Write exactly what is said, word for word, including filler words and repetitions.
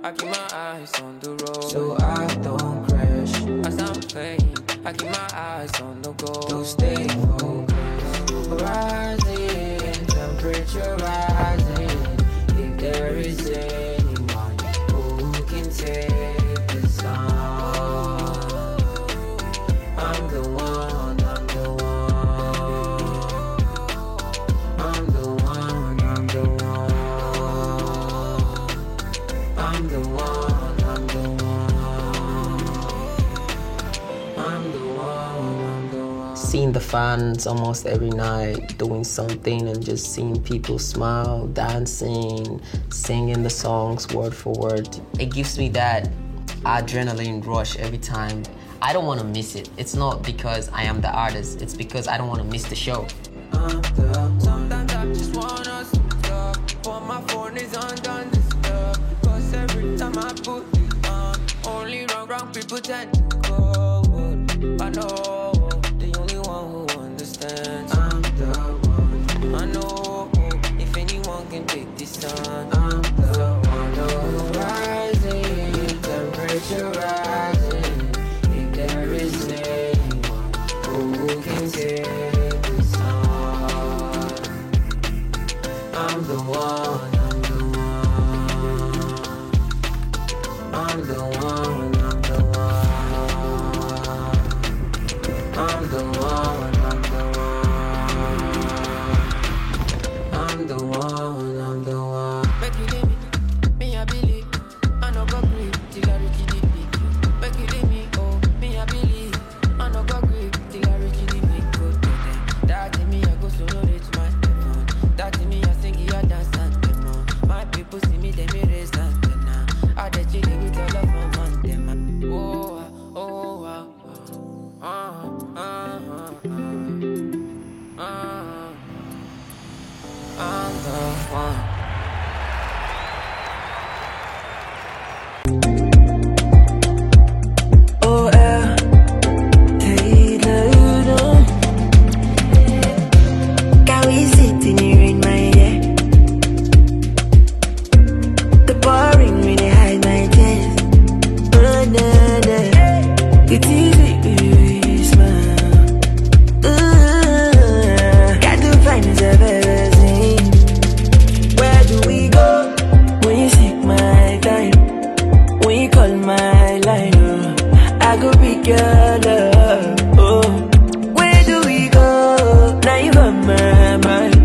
I keep my eyes on the road, so I don't crash. As I'm playing, I keep my eyes on the goal, to stay focused. Rising, temperature rising. If there is anyone who can take the sun, I'm the one, I'm the one. I'm the one, I'm the one. I'm the one, I'm the one. I'm the one, I'm the one. Seeing the fans almost every night doing something and just seeing people smile, dancing, singing the songs word for word. It gives me that adrenaline rush every time. I don't want to miss it. It's not because I am the artist, it's because I don't want to miss the show. Sometimes I just wanna stop, but my phone is undone disturbed. Cause every time I put it on, only wrong, wrong people tend to call. I know the only one who understands. I'm the one. I know if anyone can take this sun. I'm the one. No rising, temperature rising. If there is anyone who can take the sun, I'm the one. I'm the one. I'm the one. I'm the one. I'm the one. I'm the one. I'm the one. I'm the one. Make you leave me, me I believe. I no go grip till I reach the peak. Make you leave me, oh, me I believe. I no go grip till I reach the peak. Go to them. That in me I go solo reach my phone. That in me I sing it, I dance and demo. My people see me, they me raise and now. I dey chill with all of my man, them. Oh, ah, oh, ah, oh, ah, ah, ah, ah, ah. I'm the one. Oh, yeah. Taylor, you know. Can we sit in here in my head? The boring really hide my chest. Oh, no, no. It's easy if you smile. Uh, got to find yourself everything. Where do we go when you seek my time? When you call my line, oh, I go pick your love. Oh, where do we go? Now you got my mind.